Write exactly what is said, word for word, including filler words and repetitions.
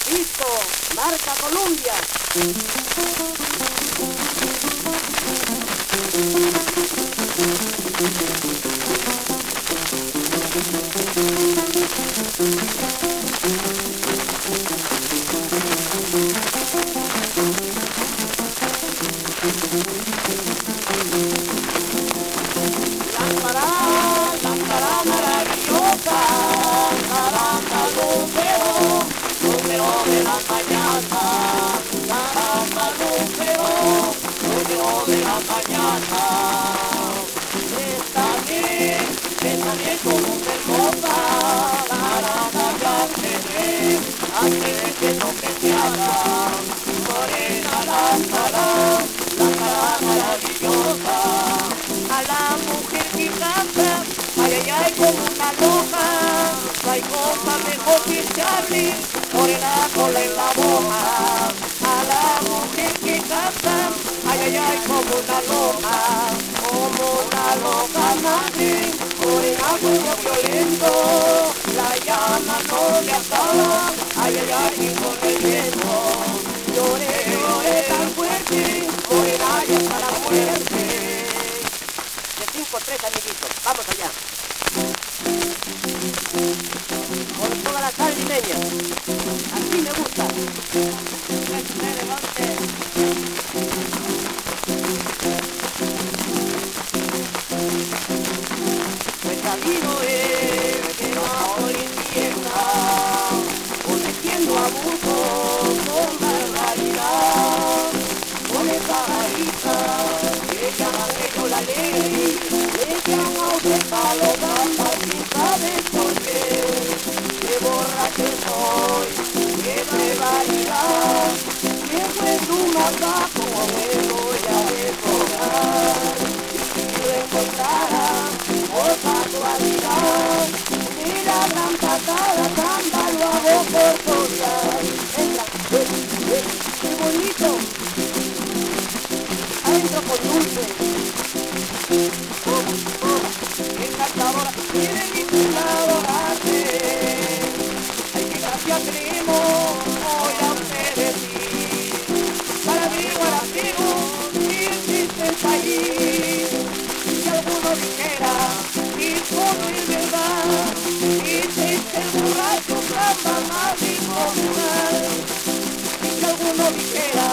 Listo, marca Columbia. Lámpara, lámpara maravillosa, caramba lucero, lucero de la mañana, caramba lucero, lucero de la mañana. Está bien, está bien como un hermosa, caramba ya te ve, antes de que no te te haga, morena lámpara, lámpara maravillosa. A la mujer que canta, ay, ay, ay, como una loca, no hay cosa mejor que echarle morena cola en la boca. A la mujer que canta, ay, ay, ay, como una loca, como una loca madre, morena fuego violento, la llama no le acaba, ay, ay, ay, y con el viento, lloré, lloré tan fuerte, morena y hasta la muerte. cinco tres, amiguitos, vamos allá. Con toda la sal limeña. Así me gusta. Pues camino es que no por infierno, cometiendo abusos con barbaridad, con esa rarita que llaman ellos la ley. Que palo gamba sin saber por qué, que borracho soy, que barbaridad, que fue tu macaco, me voy a desfogar. Si lo encontrara por casualidad, mira gran patada, samba lo hago por cordial. Entra, qué bonito, adentro con dulce. Encantadora, tiene mi adorarte. Ay, que gracia tenemos hoy a ustedes sí. Para mí, para ti, si existen allí. Si alguno dijera, y todo es verdad, y triste el borracho, trampa más inmoral. Si alguno dijera,